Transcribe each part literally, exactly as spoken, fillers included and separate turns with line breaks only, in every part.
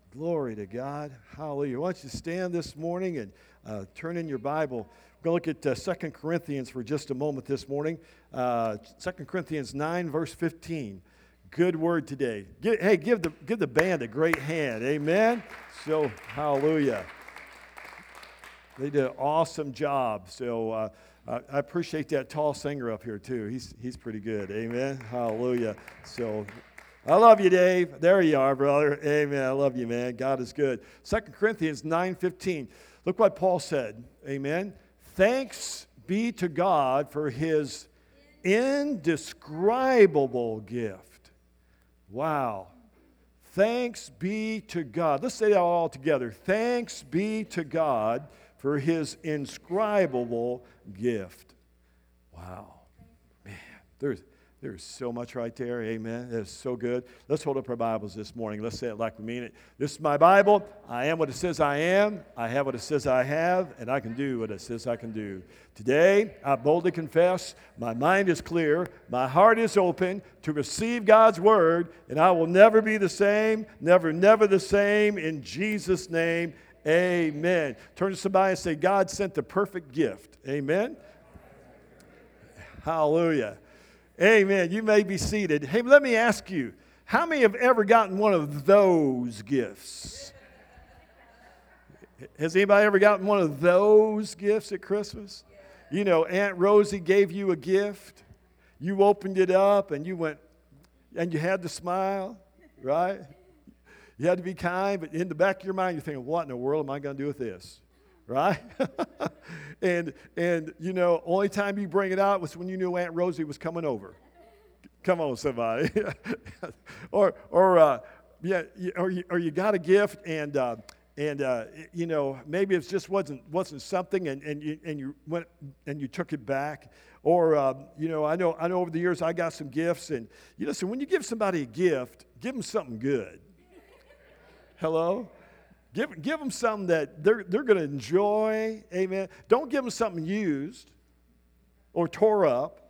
Glory to God. Hallelujah. Why don't you stand this morning and uh, turn in your Bible. We're going to look at uh, Second Corinthians for just a moment this morning. Uh, Second Corinthians nine, verse fifteen. Good word today. Give, hey, give the, give the band a great hand. Amen. So, hallelujah. They did an awesome job. So, uh, I appreciate that tall singer up here, too. He's, he's pretty good. Amen. Hallelujah. So, I love you, Dave. There you are, brother. Amen. I love you, man. God is good. Second Corinthians nine fifteen. Look what Paul said. Amen. Thanks be to God for his indescribable gift. Wow. Thanks be to God. Let's say that all together. Thanks be to God for his indescribable gift. Wow. Man, there's There's so much right there. Amen. That's so good. Let's hold up our Bibles this morning. Let's say it like we mean it. This is my Bible. I am what it says I am. I have what it says I have. And I can do what it says I can do. Today, I boldly confess, my mind is clear. My heart is open to receive God's word. And I will never be the same. Never, never the same. In Jesus' name, amen. Turn to somebody and say, God sent the perfect gift. Amen. Hallelujah. Amen. You may be seated. Hey, let me ask you, how many have ever gotten one of those gifts? Has anybody ever gotten one of those gifts at Christmas? You know, Aunt Rosie gave you a gift. You opened it up and you went, and you had to smile, right? You had to be kind, but in the back of your mind, you're thinking, what in the world am I going to do with this? Right? and, and you know, only time you bring it out was when you knew Aunt Rosie was coming over. Come on, somebody. or, or uh, yeah, or you, or you got a gift and, uh, and uh, you know, maybe it just wasn't wasn't something and, and, you, and you went and you took it back. Or, um, you know, I know I know over the years I got some gifts. And, you listen, when you give somebody a gift, give them something good. Hello? Give, give them something that they're, they're going to enjoy, amen. Don't give them something used or tore up.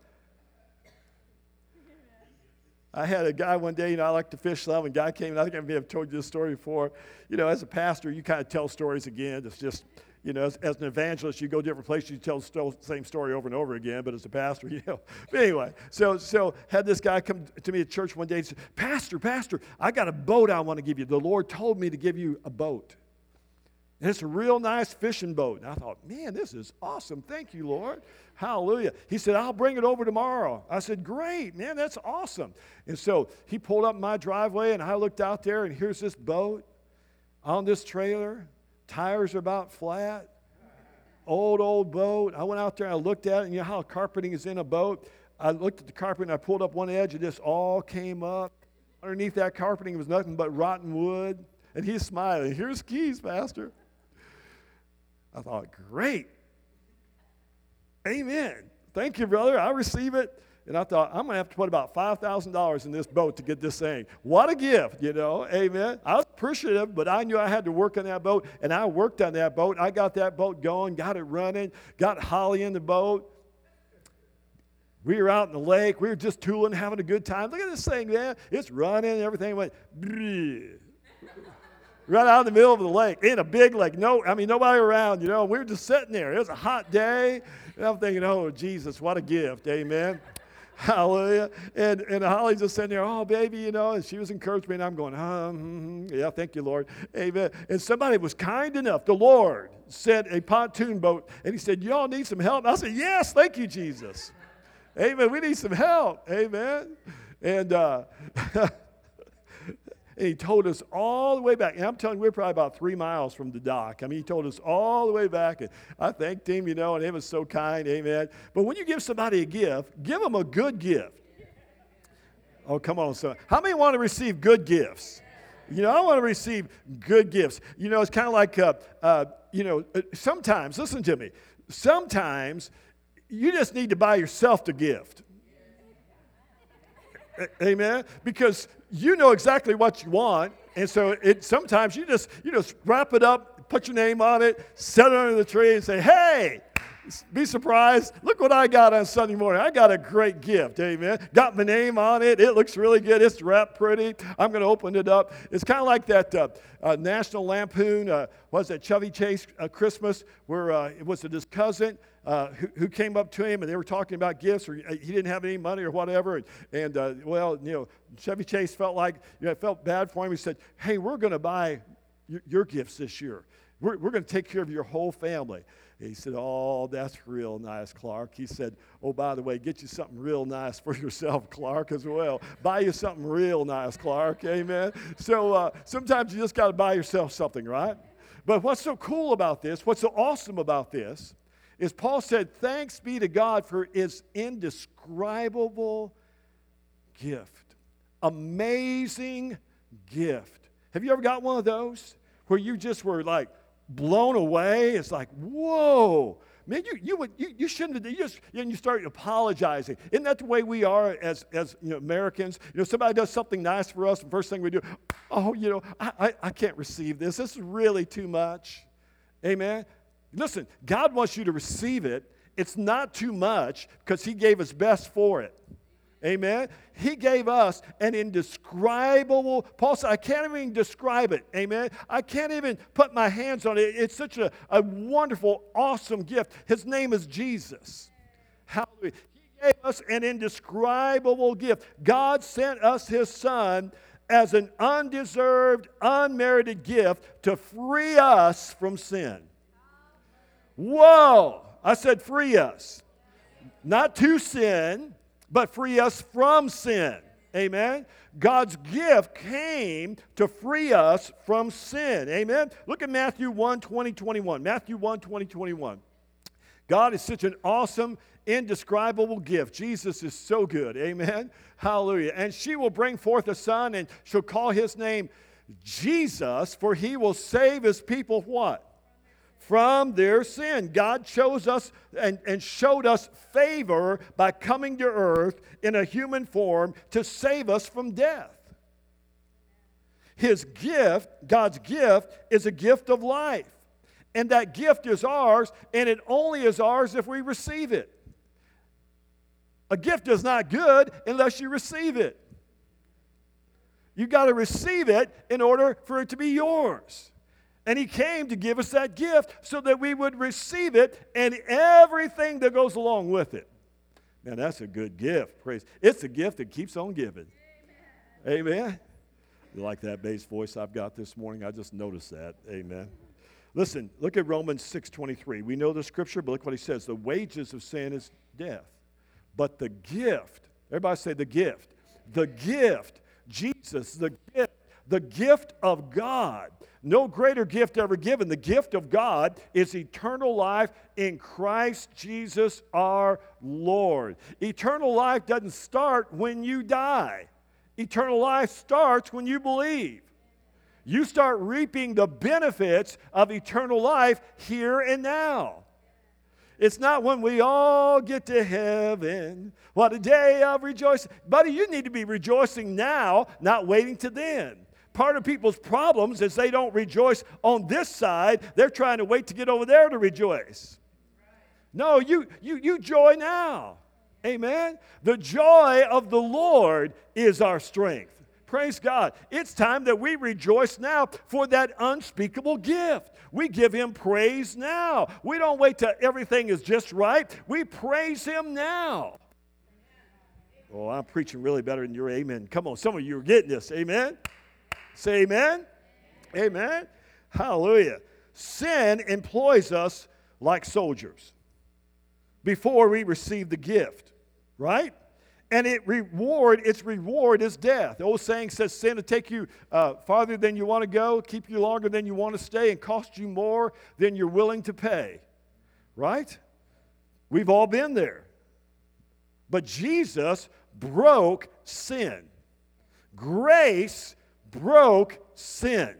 I had a guy one day, you know, I like to fish some, and a guy came, and I think I may have told you this story before. You know, as a pastor, you kind of tell stories again. It's just, you know, as, as an evangelist, you go different places, you tell the same story over and over again, but as a pastor, you know. But anyway, so so had this guy come to me at church one day and said, Pastor, Pastor, I got a boat I want to give you. The Lord told me to give you a boat. And it's a real nice fishing boat. And I thought, man, this is awesome. Thank you, Lord. Hallelujah. He said, I'll bring it over tomorrow. I said, great, man, that's awesome. And so he pulled up my driveway, and I looked out there, and here's this boat on this trailer. Tires are about flat. Old, old boat. I went out there, and I looked at it, and you know how carpeting is in a boat? I looked at the carpeting, and I pulled up one edge, and this all came up. Underneath that carpeting was nothing but rotten wood. And he's smiling. Here's keys, Pastor. I thought, great. Amen. Thank you, brother. I receive it. And I thought, I'm going to have to put about five thousand dollars in this boat to get this thing. What a gift, you know. Amen. I was appreciative, but I knew I had to work on that boat. And I worked on that boat. I got that boat going, got it running, got Holly in the boat. We were out in the lake. We were just tooling, having a good time. Look at this thing, man. It's running. Everything went right out in the middle of the lake, in a big lake. No, I mean, nobody around, you know. We were just sitting there. It was a hot day. And I'm thinking, oh, Jesus, what a gift. Amen. Hallelujah. And, and Holly's just sitting there, oh, baby, you know, and she was encouraging me, and I'm going, um, yeah, thank you, Lord. Amen. And somebody was kind enough. The Lord sent a pontoon boat, and he said, y'all need some help? And I said, yes, thank you, Jesus. Amen. We need some help. Amen. And uh, and he told us all the way back. And I'm telling you, we're probably about three miles from the dock. I mean, he told us all the way back. And I thanked him, you know, and he was so kind. Amen. But when you give somebody a gift, give them a good gift. Oh, come on, son. How many want to receive good gifts? You know, I want to receive good gifts. You know, it's kind of like, uh, uh, you know, sometimes, listen to me, sometimes you just need to buy yourself the gift. Amen? Because you know exactly what you want, and so it sometimes you just you just wrap it up, put your name on it, set it under the tree, and say, hey, Be surprised. Look what I got on Sunday morning. I got a great gift, amen. Got my name on it. It looks really good. It's wrapped pretty. I'm going to open it up. It's kind of like that uh, uh, National Lampoon, uh, was that Chevy Chase uh, Christmas, where uh, it was his cousin uh, who, who came up to him, and they were talking about gifts, or he didn't have any money or whatever. And, and uh, well, you know, Chevy Chase felt like, you know, it felt bad for him. He said, hey, we're going to buy your, your gifts this year. We're, we're going to take care of your whole family. He said, oh, that's real nice, Clark. He said, oh, by the way, get you something real nice for yourself, Clark, as well. Buy you something real nice, Clark. Amen. So uh, sometimes you just got to buy yourself something, right? But what's so cool about this, what's so awesome about this, is Paul said, thanks be to God for his indescribable gift. Amazing gift. Have you ever got one of those where you just were like, blown away? It's like, whoa, man, you you would you, you shouldn't have. You just and you start apologizing. Isn't that the way we are as as you know, Americans? You know, somebody does something nice for us, the first thing we do, oh, you know, I, I I can't receive this. This is really too much. Amen. Listen, God wants you to receive it. It's not too much because He gave His best for it. Amen. He gave us an indescribable, Paul said, I can't even describe it. Amen. I can't even put my hands on it. It's such a, a wonderful, awesome gift. His name is Jesus. Hallelujah. He gave us an indescribable gift. God sent us His Son as an undeserved, unmerited gift to free us from sin. Whoa. I said free us. Not to sin, but free us from sin. Amen? God's gift came to free us from sin. Amen? Look at Matthew one, twenty, twenty-one. Matthew one, twenty, twenty-one. God is such an awesome, indescribable gift. Jesus is so good. Amen? Hallelujah. And she will bring forth a son, and she'll call his name Jesus, for he will save his people what? From their sin. God chose us and, and showed us favor by coming to earth in a human form to save us from death. His gift, God's gift, is a gift of life. And that gift is ours, and it only is ours if we receive it. A gift is not good unless you receive it. You've got to receive it in order for it to be yours. And He came to give us that gift so that we would receive it and everything that goes along with it. Man, that's a good gift. Praise. It's a gift that keeps on giving. Amen. Amen. You like that bass voice I've got this morning? I just noticed that. Amen. Listen, look at Romans six twenty-three. We know the scripture, but look what he says. The wages of sin is death. But the gift, everybody say the gift. The gift, Jesus, the gift, the gift of God. No greater gift ever given. The gift of God is eternal life in Christ Jesus our Lord. Eternal life doesn't start when you die. Eternal life starts when you believe. You start reaping the benefits of eternal life here and now. It's not when we all get to heaven. What a day of rejoicing. Buddy, you need to be rejoicing now, not waiting to then. Part of people's problems is they don't rejoice on this side. They're trying to wait to get over there to rejoice. No, you, you, you joy now. Amen? The joy of the Lord is our strength. Praise God. It's time that we rejoice now for that unspeakable gift. We give Him praise now. We don't wait till everything is just right. We praise Him now. Oh, I'm preaching really better than your amen. Come on, some of you are getting this. Amen? Say amen. Amen. Hallelujah. Sin employs us like soldiers before we receive the gift, right? And it reward, its reward is death. The old saying says sin will take you uh, farther than you want to go, keep you longer than you want to stay, and cost you more than you're willing to pay, right? We've all been there. But Jesus broke sin. Grace broke sin.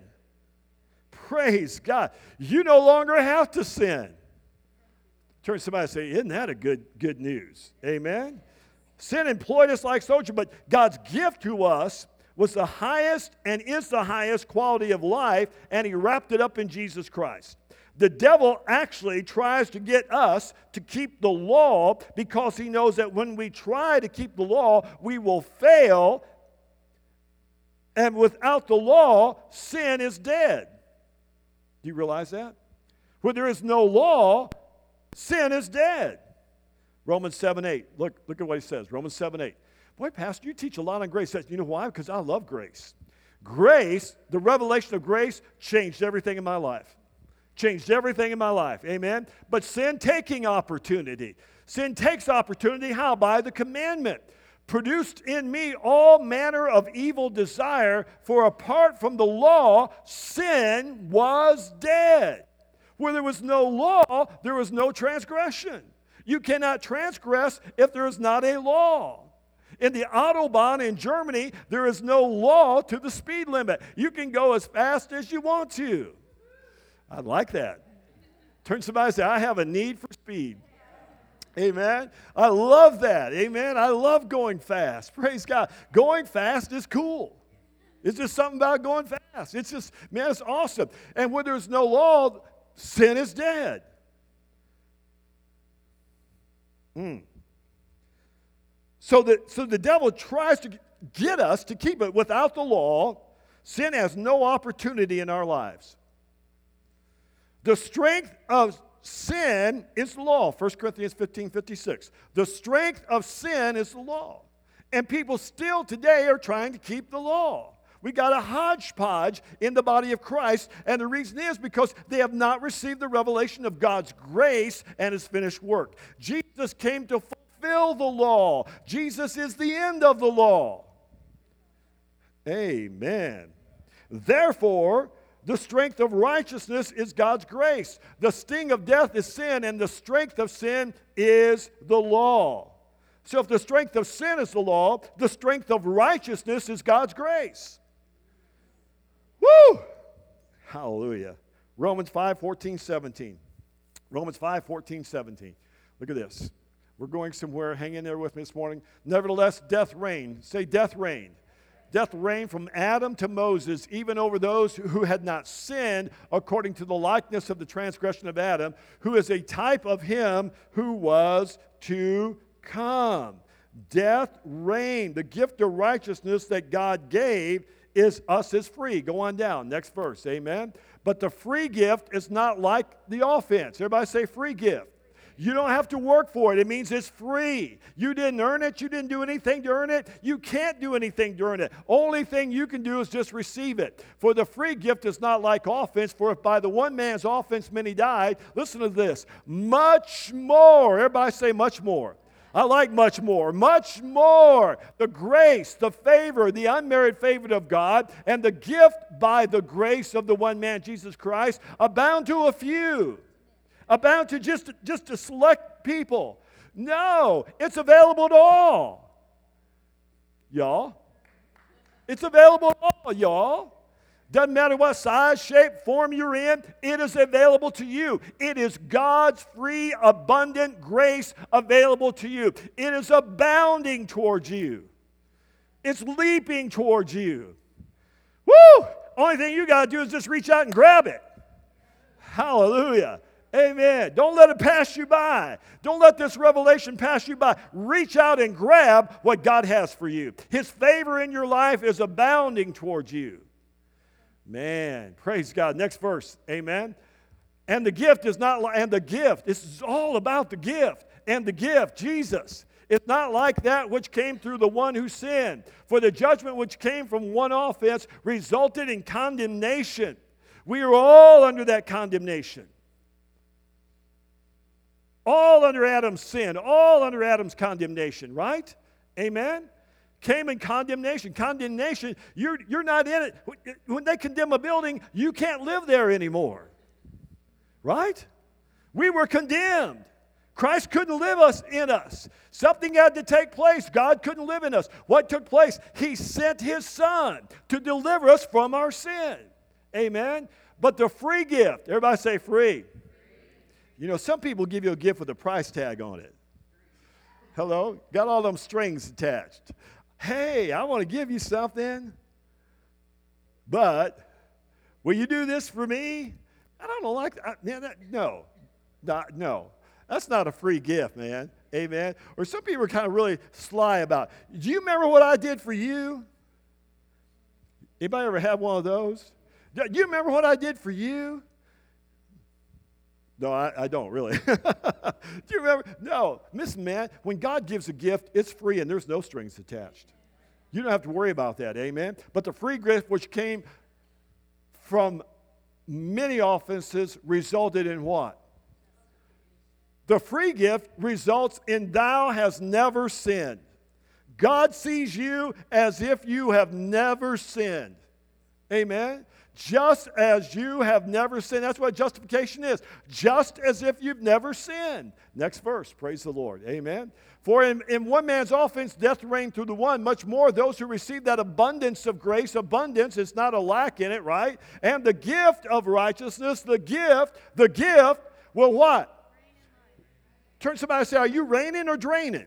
Praise God. You no longer have to sin. Turn to somebody and say, isn't that a good, good news? Amen? Sin employed us like soldiers, but God's gift to us was the highest and is the highest quality of life, and He wrapped it up in Jesus Christ. The devil actually tries to get us to keep the law because he knows that when we try to keep the law, we will fail. And without the law, sin is dead. Do you realize that? Where there is no law, sin is dead. Romans seven eight. Look, look at what he says. Romans seven eight. Boy, Pastor, you teach a lot on grace. You know why? Because I love grace. Grace, the revelation of grace, changed everything in my life. Changed everything in my life. Amen? But sin taking opportunity. Sin takes opportunity. How? By the commandment. Produced in me all manner of evil desire, for apart from the law, sin was dead. Where there was no law, there was no transgression. You cannot transgress if there is not a law. In the Autobahn in Germany, there is no law to the speed limit. You can go as fast as you want to. I like that. Turn to somebody and say, I have a need for speed. Amen. I love that. Amen. I love going fast. Praise God. Going fast is cool. It's just something about going fast. It's just, man, it's awesome. And when there's no law, sin is dead. Mm. So, the, so the devil tries to get us to keep it. Without the law, sin has no opportunity in our lives. The strength of sin is the law. First Corinthians fifteen fifty-six. The strength of sin is the law. And people still today are trying to keep the law. We got a hodgepodge in the body of Christ, and the reason is because they have not received the revelation of God's grace and His finished work. Jesus came to fulfill the law. Jesus is the end of the law. Amen. Therefore, the strength of righteousness is God's grace. The sting of death is sin, and the strength of sin is the law. So if the strength of sin is the law, the strength of righteousness is God's grace. Woo! Hallelujah. Romans five fourteen, seventeen. Romans five fourteen, seventeen. Look at this. We're going somewhere. Hang in there with me this morning. Nevertheless, death reigned. Say, death reigned. Death reigned from Adam to Moses, even over those who had not sinned, according to the likeness of the transgression of Adam, who is a type of him who was to come. Death reigned. The gift of righteousness that God gave is us is free. Go on down. Next verse. Amen. But the free gift is not like the offense. Everybody say free gift. You don't have to work for it. It means it's free. You didn't earn it. You didn't do anything to earn it. You can't do anything to earn it. Only thing you can do is just receive it. For the free gift is not like offense, for if by the one man's offense many died, listen to this, much more, everybody say much more. I like much more. Much more. The grace, the favor, the unmerited favor of God, and the gift by the grace of the one man, Jesus Christ, abound to a few. Abound to just, just to select people. No, it's available to all. Y'all. It's available to all, y'all. Doesn't matter what size, shape, form you're in, it is available to you. It is God's free, abundant grace available to you. It is abounding towards you. It's leaping towards you. Woo! Only thing you got to do is just reach out and grab it. Hallelujah. Amen. Don't let it pass you by. Don't let this revelation pass you by. Reach out and grab what God has for you. His favor in your life is abounding towards you. Man, praise God. Next verse. Amen. And the gift is not like, and the gift, this is all about the gift. And the gift, Jesus. It's not like that which came through the one who sinned. For the judgment which came from one offense resulted in condemnation. We are all under that condemnation. All under Adam's sin, all under Adam's condemnation, right? Amen? Came in condemnation. Condemnation, you're, you're not in it. When they condemn a building, you can't live there anymore. Right? We were condemned. Christ couldn't live us in us. Something had to take place. God couldn't live in us. What took place? He sent His Son to deliver us from our sin. Amen? But the free gift, everybody say free. You know, some people give you a gift with a price tag on it. Hello? Got all them strings attached. Hey, I want to give you something, but will you do this for me? I don't like that. Man, that no, not, no. That's not a free gift, man. Amen. Or some people are kind of really sly about it. Do you remember what I did for you? Anybody ever have one of those? Do you remember what I did for you? No, I, I don't really. Do you remember? No. Listen, man, when God gives a gift, it's free and there's no strings attached. You don't have to worry about that, amen? But the free gift which came from many offenses resulted in what? The free gift results in thou hast never sinned. God sees you as if you have never sinned. Amen? Just as you have never sinned. That's what justification is. Just as if you've never sinned. Next verse. Praise the Lord. Amen. For in, in one man's offense, death reigned through the one. Much more, those who receive that abundance of grace. Abundance, it's not a lack in it, right? And the gift of righteousness, the gift, the gift will what? Turn to somebody and say, are you reigning or draining?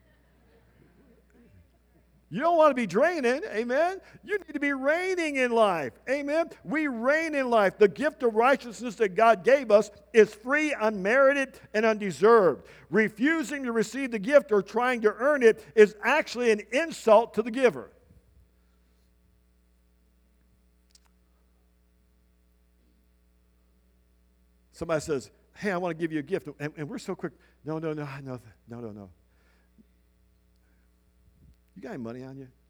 You don't want to be draining, amen? You need to be reigning in life, amen? We reign in life. The gift of righteousness that God gave us is free, unmerited, and undeserved. Refusing to receive the gift or trying to earn it is actually an insult to the giver. Somebody says, hey, I want to give you a gift, and, and we're so quick. No, no, no, no, no, no, no. You got any money on you?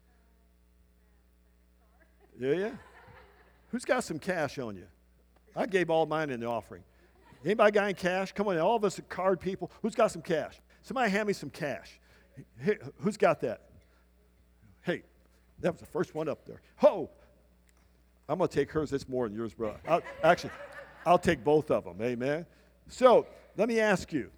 Yeah, yeah. Who's got some cash on you? I gave all mine in the offering. Anybody got any cash? Come on, all of us are card people. Who's got some cash? Somebody hand me some cash. Hey, who's got that? Hey, that was the first one up there. Ho! I'm going to take hers. It's more than yours, bro. I'll, actually, I'll take both of them. Amen. So let me ask you.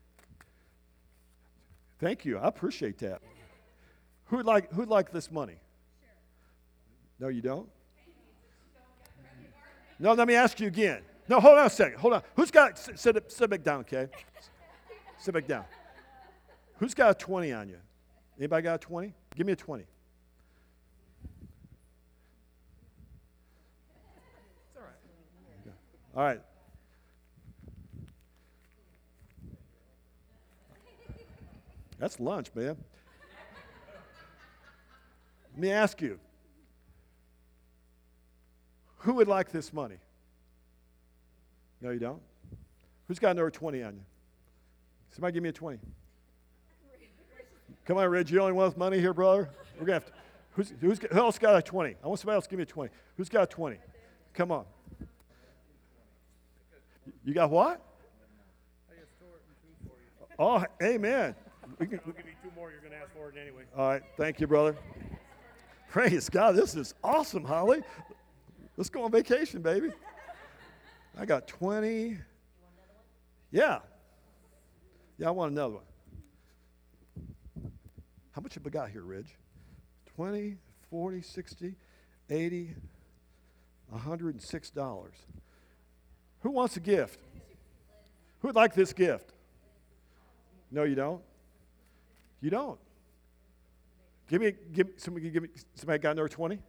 Thank you. I appreciate that. Who'd like, who'd like this money? Sure. No, you don't? No, let me ask you again. No, hold on a second. Hold on. Who's got, sit, sit, sit back down, okay? Sit back down. Who's got a twenty on you? Anybody got a twenty? Give me a twenty. It's all right. All right. That's lunch, man. Let me ask you, who would like this money? No, you don't? Who's got another twenty on you? Somebody give me a twenty. Come on, Reg, you the only one with money here, brother? We're gonna have to, who's, who's, who else got a twenty? I want somebody else to give me a twenty. Who's got a twenty? Come on. You got what? Oh, amen. We can,
I'll give you two more. You're going to ask for it anyway.
All right. Thank you, brother. Praise God. This is awesome, Holly. Let's go on vacation, baby. I got twenty. Yeah. Yeah, I want another one. How much have we got here, Ridge? twenty, forty, sixty, eighty, one hundred six dollars. Who wants a gift? Who would like this gift? No, you don't? You don't? Give me, give somebody, give me, somebody got another twenty?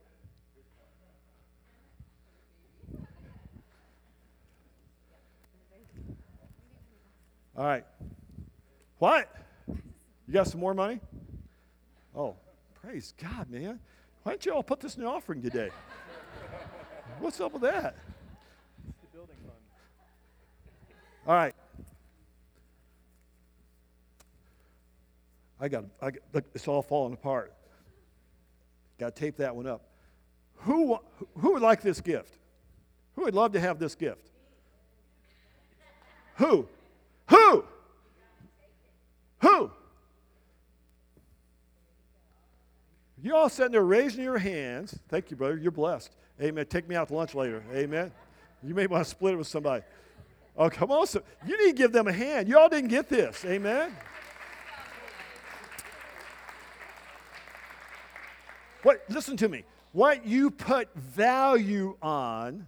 All right. What? You got some more money? Oh, praise God, man. Why don't you all put this in the offering today? What's up with that?
It's the building fund.
All right. I got, I got, look, it's all falling apart. Got to tape that one up. Who, who would like this gift? Who would love to have this gift? Who? Who? Who? You all sitting there raising your hands. Thank you, brother. You're blessed. Amen. Take me out to lunch later. Amen. You may want to split it with somebody. Oh, come on. So you need to give them a hand. You all didn't get this. Amen. What? Listen to me. What you put value on,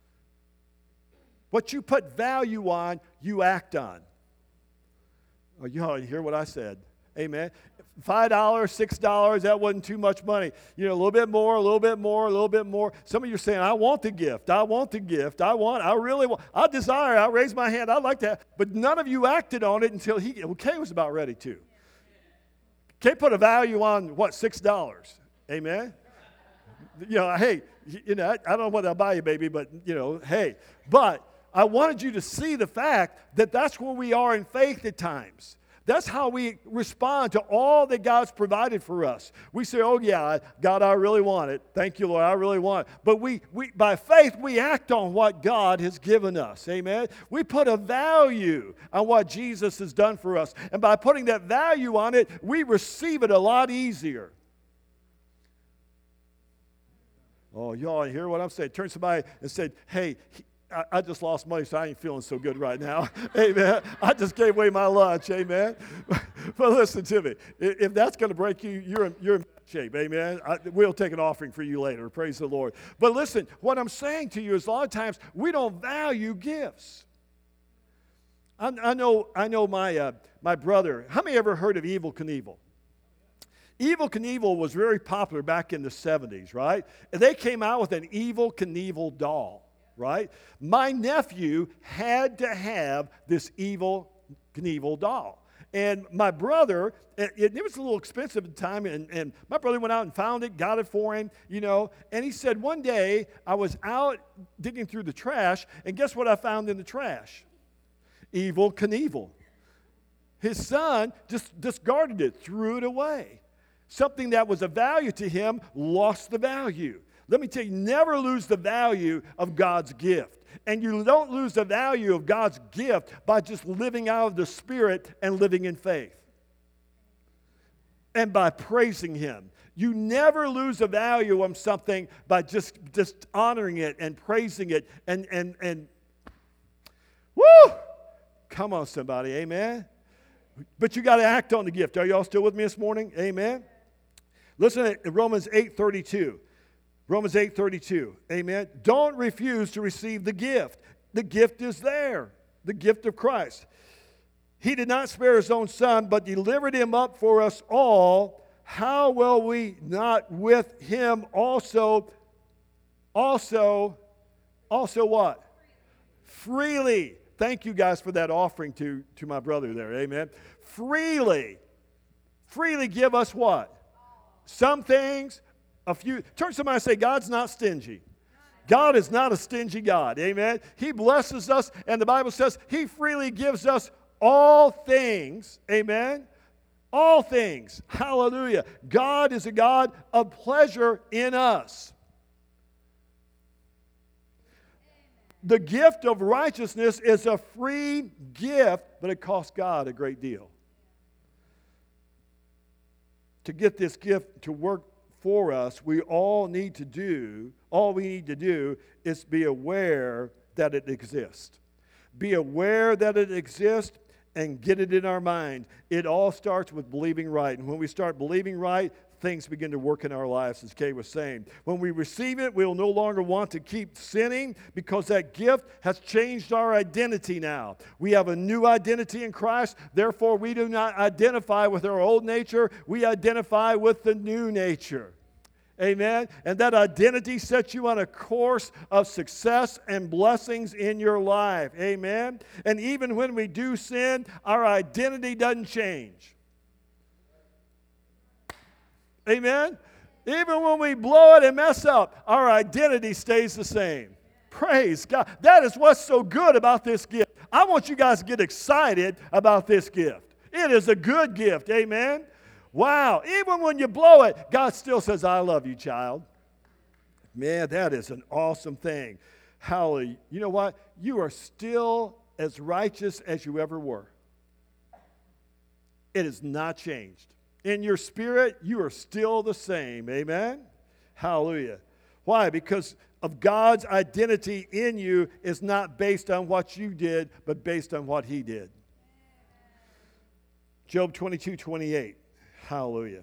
what you put value on, you act on. Oh, you all hear what I said? Amen. five dollars, six dollars, that wasn't too much money. You know, a little bit more, a little bit more, a little bit more. Some of you are saying, I want the gift. I want the gift. I want, I really want, I desire, I raise my hand, I'd like that. But none of you acted on it until he, well, Kay was about ready to. Kay put a value on, what, six dollars. Amen? You know, hey, you know, I, I don't know what I'll buy you, baby, but, you know, hey. But I wanted you to see the fact that that's where we are in faith at times. That's how we respond to all that God's provided for us. We say, oh, yeah, God, I really want it. Thank you, Lord, I really want it. But we, we, by faith, we act on what God has given us. Amen? We put a value on what Jesus has done for us. And by putting that value on it, we receive it a lot easier. Oh, y'all hear what I'm saying? Turn to somebody and say, hey, he, I, I just lost money, so I ain't feeling so good right now. Amen. I just gave away my lunch. Amen. But listen to me. If that's going to break you, you're in, you're in bad shape. Amen. I, we'll take an offering for you later. Praise the Lord. But listen, what I'm saying to you is a lot of times we don't value gifts. I, I know I know my, uh, my brother. How many ever heard of Evel Knievel? Evel Knievel was very popular back in the seventies, right? And they came out with an Evel Knievel doll. Right? My nephew had to have this Evel Knievel doll. And my brother, it, it was a little expensive at the time, and, and my brother went out and found it, got it for him, you know. And he said, one day I was out digging through the trash, and guess what I found in the trash? Evel Knievel. His son just discarded it, threw it away. Something that was of value to him lost the value. Let me tell you, never lose the value of God's gift. And you don't lose the value of God's gift by just living out of the Spirit and living in faith. And by praising Him. You never lose the value of something by just, just honoring it and praising it. And, and, and, woo! Come on, somebody, amen? But you got to act on the gift. Are y'all still with me this morning? Amen? Listen to Romans eight thirty-two. Romans eight thirty-two, amen. Don't refuse to receive the gift. The gift is there, the gift of Christ. He did not spare His own Son, but delivered Him up for us all. How will we not with Him also, also, also what? Freely. Thank you guys for that offering to, to my brother there, amen. Freely, freely give us what? Some things. A few, turn to somebody and say, God's not stingy. God is not a stingy God. Amen. He blesses us, and the Bible says He freely gives us all things. Amen. All things. Hallelujah. God is a God of pleasure in us. The gift of righteousness is a free gift, but it costs God a great deal. To get this gift to work for us, we all need to do, all we need to do is be aware that it exists. Be aware that it exists and get it in our mind. It all starts with believing right. And when we start believing right, things begin to work in our lives, as Kay was saying. When we receive it, we'll no longer want to keep sinning because that gift has changed our identity now. We have a new identity in Christ. Therefore, we do not identify with our old nature. We identify with the new nature. Amen. And that identity sets you on a course of success and blessings in your life. Amen. And even when we do sin, our identity doesn't change. Amen? Even when we blow it and mess up, our identity stays the same. Praise God. That is what's so good about this gift. I want you guys to get excited about this gift. It is a good gift. Amen? Wow. Even when you blow it, God still says, I love you, child. Man, that is an awesome thing. Hallelujah. You know what? You are still as righteous as you ever were. It has not changed. In your spirit, you are still the same. Amen? Hallelujah. Why? Because of God's identity in you is not based on what you did, but based on what He did. Job twenty-two twenty-eight. Hallelujah.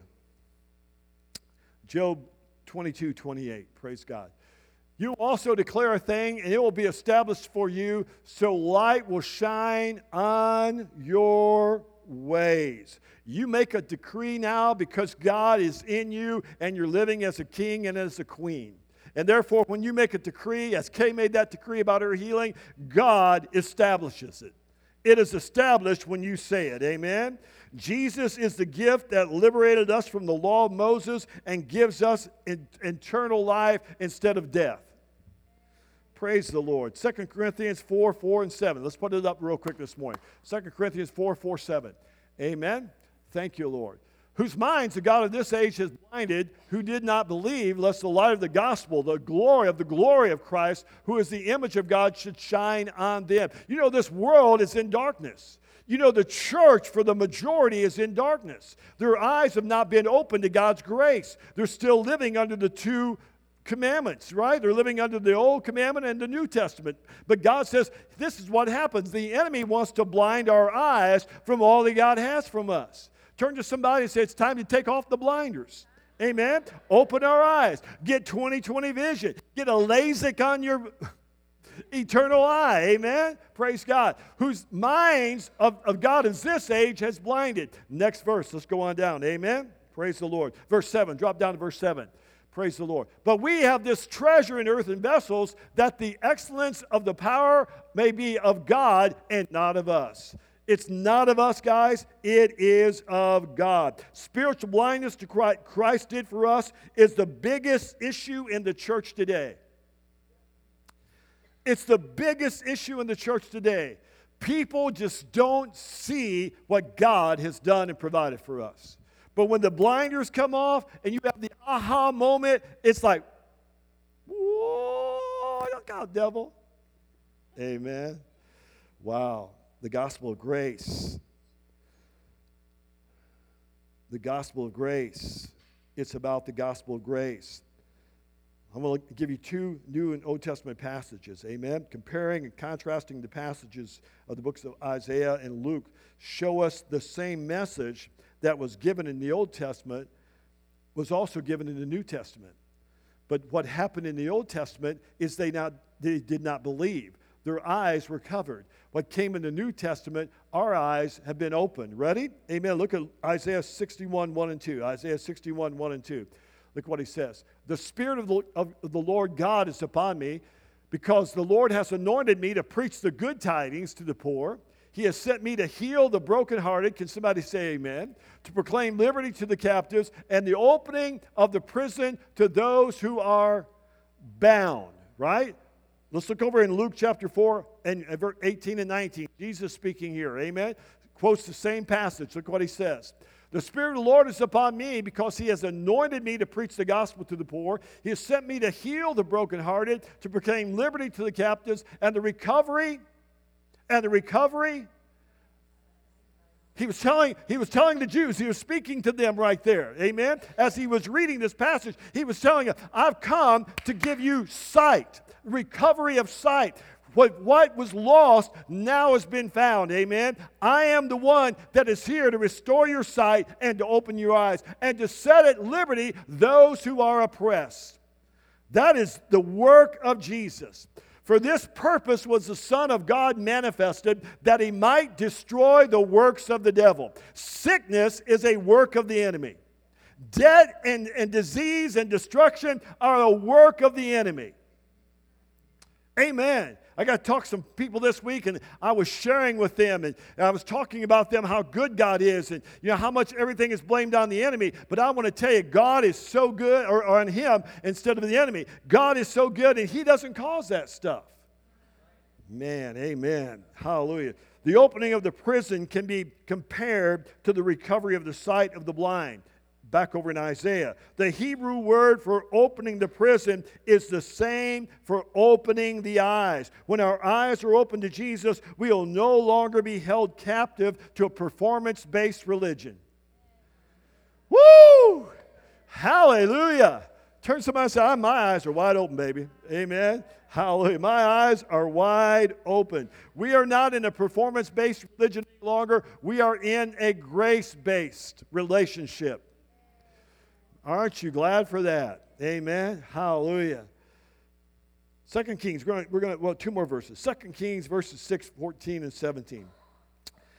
Job twenty-two twenty-eight. Praise God. You also declare a thing, and it will be established for you, so light will shine on your ways. You make a decree now because God is in you and you're living as a king and as a queen. And therefore, when you make a decree, as Kay made that decree about her healing, God establishes it. It is established when you say it. Amen? Jesus is the gift that liberated us from the law of Moses and gives us in, eternal life instead of death. Praise the Lord. Second Corinthians four, four, and seven. Let's put it up real quick this morning. Second Corinthians four, four, seven. Amen? Thank you, Lord. Whose minds the God of this age has blinded, who did not believe, lest the light of the gospel, the glory of the glory of Christ, who is the image of God, should shine on them. You know, this world is in darkness. You know, the church, for the majority, is in darkness. Their eyes have not been opened to God's grace. They're still living under the two commandments, right? They're living under the Old Commandment and the New Testament. But God says, this is what happens. The enemy wants to blind our eyes from all that God has from us. Turn to somebody and say, it's time to take off the blinders. Amen? Open our eyes. Get twenty twenty vision. Get a LASIK on your eternal eye. Amen? Praise God. Whose minds of, of God is this age has blinded. Next verse. Let's go on down. Amen? Praise the Lord. Verse seven. Drop down to verse seven. Praise the Lord. But we have this treasure in earthen vessels, that the excellence of the power may be of God and not of us. It's not of us, guys. It is of God. Spiritual blindness to Christ, Christ did for us is the biggest issue in the church today. It's the biggest issue in the church today. People just don't see what God has done and provided for us. But when the blinders come off and you have the aha moment, it's like, whoa, look out, devil. Amen. Wow. The gospel of grace. The gospel of grace. It's about the gospel of grace. I'm going to give you two New and Old Testament passages. Amen. Comparing and contrasting the passages of the books of Isaiah and Luke show us the same message that was given in the Old Testament was also given in the New Testament. But what happened in the Old Testament is they not they did not believe. Their eyes were covered. What came in the New Testament, our eyes have been opened. Ready? Amen. Look at Isaiah sixty-one, one and two. Isaiah sixty-one, one and two. Look what he says. The Spirit of the, of the Lord God is upon me, because the Lord has anointed me to preach the good tidings to the poor. He has sent me to heal the brokenhearted. Can somebody say amen? To proclaim liberty to the captives and the opening of the prison to those who are bound. Right? Let's look over in Luke chapter four and verse eighteen and nineteen. Jesus speaking here. Amen? Quotes the same passage. Look what he says. The Spirit of the Lord is upon me, because he has anointed me to preach the gospel to the poor. He has sent me to heal the brokenhearted, to proclaim liberty to the captives, and the recovery And the recovery, he was telling he was telling the Jews, he was speaking to them right there, amen? As he was reading this passage, he was telling them, I've come to give you sight, recovery of sight. What, what was lost now has been found, amen? I am the one that is here to restore your sight and to open your eyes and to set at liberty those who are oppressed. That is the work of Jesus. For this purpose was the Son of God manifested, that he might destroy the works of the devil. Sickness is a work of the enemy. Death and, and disease and destruction are a work of the enemy. Amen. I got to talk to some people this week, and I was sharing with them, and I was talking about them how good God is, and you know how much everything is blamed on the enemy. But I want to tell you, God is so good, or, or on him instead of the enemy. God is so good, and he doesn't cause that stuff. Man, amen. Hallelujah. The opening of the prison can be compared to the recovery of the sight of the blind. Back over in Isaiah. The Hebrew word for opening the prison is the same for opening the eyes. When our eyes are open to Jesus, we will no longer be held captive to a performance-based religion. Woo! Hallelujah! Turn to somebody and say, my eyes are wide open, baby. Amen. Hallelujah. My eyes are wide open. We are not in a performance-based religion any longer. We are in a grace-based relationship. Aren't you glad for that? Amen. Hallelujah. Second Kings, we're going, we're going to, well, two more verses. Second Kings verses six, fourteen, and seventeen.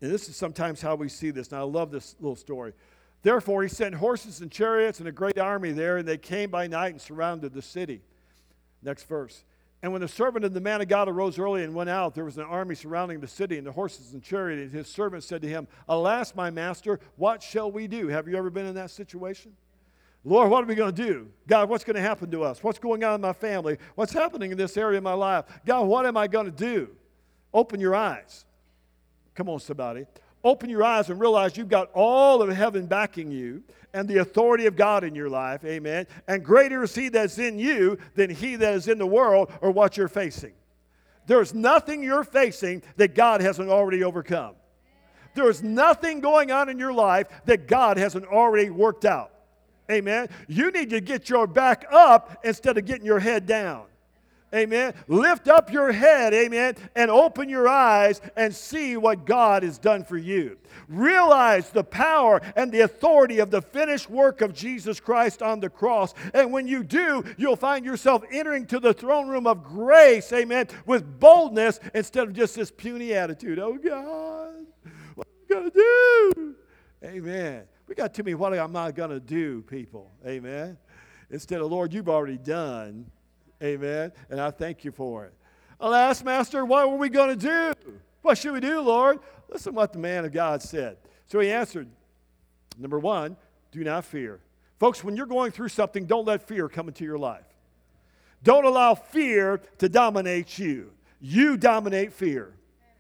And this is sometimes how we see this. And I love this little story. Therefore, he sent horses and chariots and a great army there, and they came by night and surrounded the city. Next verse. And when the servant of the man of God arose early and went out, there was an army surrounding the city and the horses and chariots. And his servant said to him, Alas, my master, what shall we do? Have you ever been in that situation? Lord, what are we going to do? God, what's going to happen to us? What's going on in my family? What's happening in this area of my life? God, what am I going to do? Open your eyes. Come on, somebody. Open your eyes and realize you've got all of heaven backing you and the authority of God in your life. Amen. And greater is he that's in you than he that is in the world or what you're facing. There's nothing you're facing that God hasn't already overcome. There's nothing going on in your life that God hasn't already worked out. Amen. You need to get your back up instead of getting your head down. Amen. Lift up your head, amen, and open your eyes and see what God has done for you. Realize the power and the authority of the finished work of Jesus Christ on the cross. And when you do, you'll find yourself entering to the throne room of grace, amen, with boldness instead of just this puny attitude. Oh, God, what am I going to do? Amen. We got too many, what am I going to do, people? Amen. Instead of, Lord, you've already done. Amen. And I thank you for it. Alas, Master, what were we going to do? What should we do, Lord? Listen to what the man of God said. So he answered, number one, do not fear. Folks, when you're going through something, don't let fear come into your life. Don't allow fear to dominate you. You dominate fear.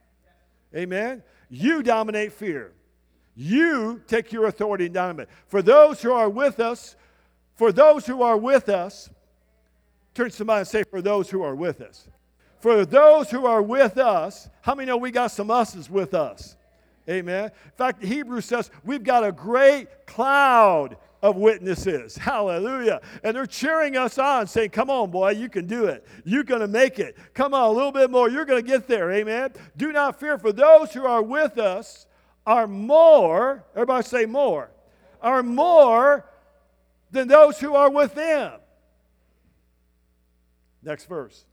Amen. You dominate fear. You take your authority and dominate. For those who are with us, for those who are with us, turn to somebody and say, for those who are with us. For those who are with us, how many know we got some us's with us? Amen. In fact, Hebrews says we've got a great cloud of witnesses. Hallelujah. And they're cheering us on, saying, come on, boy, you can do it. You're going to make it. Come on, a little bit more. You're going to get there. Amen. Do not fear, for those who are with us are more, everybody say more, are more than those who are with them. Next verse.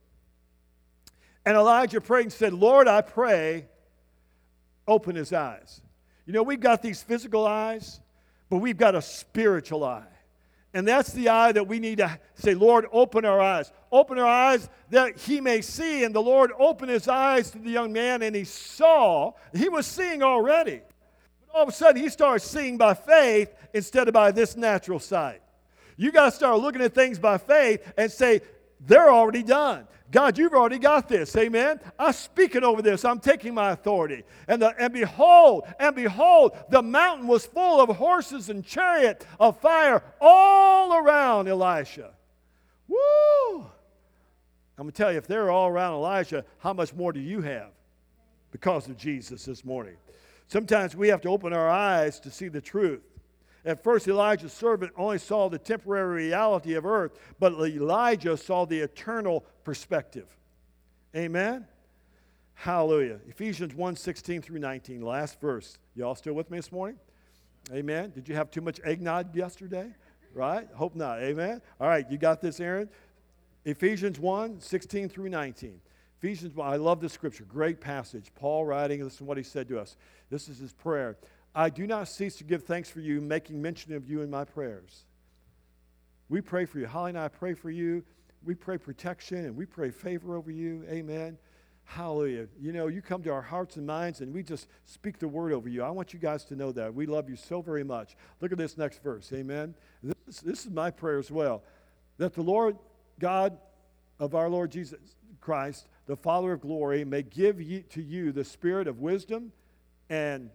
And Elijah prayed and said, Lord, I pray, open his eyes. You know, we've got these physical eyes, but we've got a spiritual eye. And that's the eye that we need to say, Lord, open our eyes. Open our eyes that he may see. And the Lord opened his eyes to the young man, and he saw. He was seeing already. But all of a sudden, he started seeing by faith instead of by this natural sight. You got to start looking at things by faith and say, they're already done. God, you've already got this. Amen. I'm speaking over this. I'm taking my authority. And, the, and behold, and behold, the mountain was full of horses and chariot of fire all around Elisha. Woo! I'm going to tell you, if they're all around Elijah, how much more do you have because of Jesus this morning? Sometimes we have to open our eyes to see the truth. At first, Elijah's servant only saw the temporary reality of earth, but Elijah saw the eternal perspective. Amen? Hallelujah. Ephesians one, sixteen through nineteen, last verse. You all still with me this morning? Amen. Did you have too much eggnog yesterday? Right? Hope not. Amen? All right, you got this, Aaron? Ephesians one, sixteen through nineteen. Ephesians one, I love this scripture. Great passage. Paul writing, listen to what he said to us. This is his prayer. I do not cease to give thanks for you, making mention of you in my prayers. We pray for you. Holly and I pray for you. We pray protection and we pray favor over you. Amen. Hallelujah. You know, you come to our hearts and minds and we just speak the word over you. I want you guys to know that. We love you so very much. Look at this next verse. Amen. This, this is my prayer as well. That the Lord God of our Lord Jesus Christ, the Father of glory, may give you, to you the spirit of wisdom and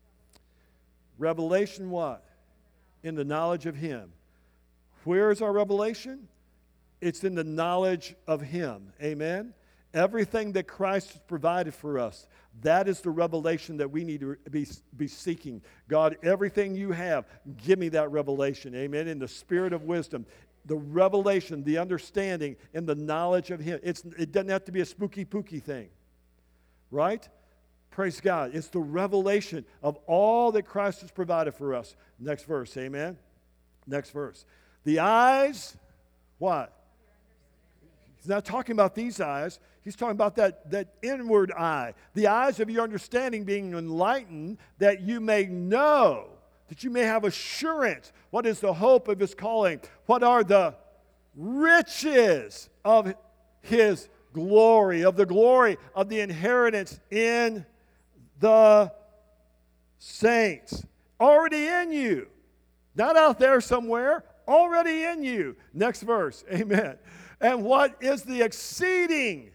revelation what? In the knowledge of him. Where is our revelation? It's in the knowledge of him. Amen? Everything that Christ has provided for us, that is the revelation that we need to be, be seeking. God, everything you have, give me that revelation. Amen? In the spirit of wisdom. The revelation, the understanding, and the knowledge of him. It's, it doesn't have to be a spooky-pooky thing. Right? Praise God. It's the revelation of all that Christ has provided for us. Next verse, amen? Next verse. The eyes, what? He's not talking about these eyes. He's talking about that, that inward eye, the eyes of your understanding being enlightened, that you may know, that you may have assurance. What is the hope of his calling? What are the riches of his glory, of the glory of the inheritance in the saints? Already in you. Not out there somewhere, already in you. Next verse, amen. And what is the exceeding,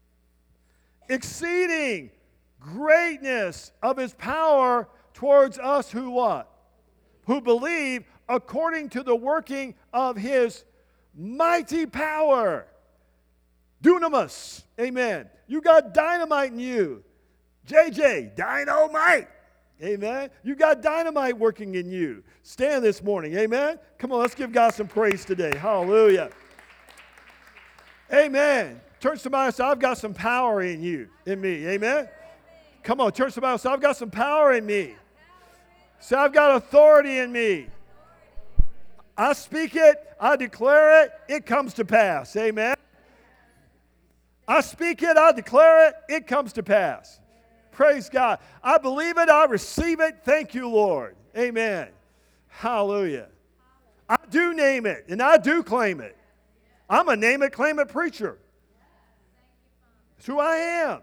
exceeding greatness of his power towards us who what? Who believe according to the working of his mighty power. Dunamis, amen. You got dynamite in you. J J, dynamite. Amen. You got dynamite working in you. Stand this morning. Amen. Come on, let's give God some praise today. Hallelujah. Amen. Turn to somebody and say, I've got some power in you, in me. Amen. Come on, turn to somebody and say, I've got some power in me. Say, I've got authority in me. I speak it, I declare it, it comes to pass. Amen. I speak it, I declare it, it comes to pass. Praise God. I believe it, I receive it. Thank you, Lord. Amen. Hallelujah. I do name it, and I do claim it. I'm a name it, claim it preacher. That's who I am.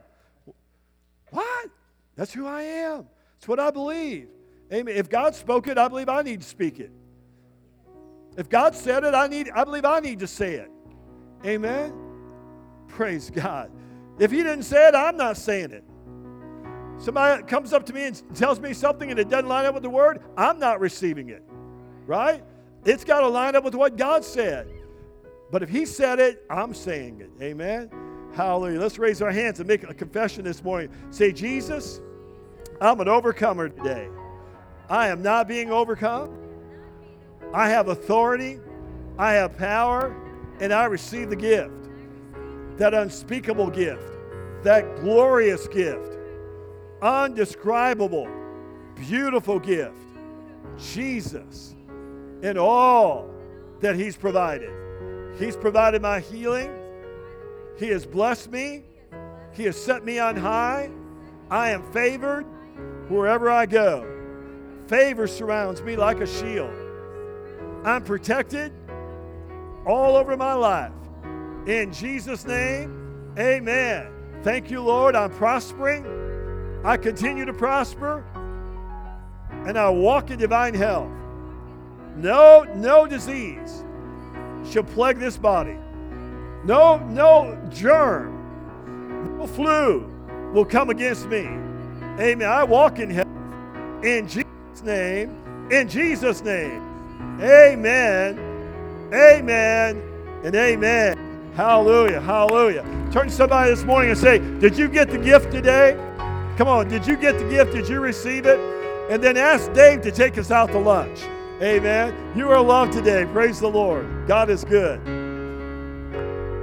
What? That's who I am. That's what I believe. Amen. If God spoke it, I believe I need to speak it. If God said it, I need. I believe I need to say it. Amen. Praise God. If he didn't say it, I'm not saying it. Somebody comes up to me and tells me something and it doesn't line up with the word, I'm not receiving it. Right? It's got to line up with what God said. But if he said it, I'm saying it. Amen. Hallelujah. Let's raise our hands and make a confession this morning. Say, Jesus, I'm an overcomer today. I am not being overcome. I have authority. I have power. And I receive the gift. That unspeakable gift. That glorious gift. Undescribable, beautiful gift. Jesus. And all that he's provided. He's provided my healing. He has blessed me. He has set me on high. I am favored wherever I go. Favor surrounds me like a shield. I'm protected all over my life. In Jesus' name, amen. Thank you, Lord. I'm prospering. I continue to prosper. And I walk in divine health. No, no disease shall plague this body. No, no germ, no flu will come against me. Amen. I walk in health. In Jesus' name, in Jesus' name. Amen, amen, and amen. Hallelujah, hallelujah. Turn to somebody this morning and say, did you get the gift today? Come on, did you get the gift? Did you receive it? And then ask Dave to take us out to lunch. Amen. You are loved today. Praise the Lord. God is good.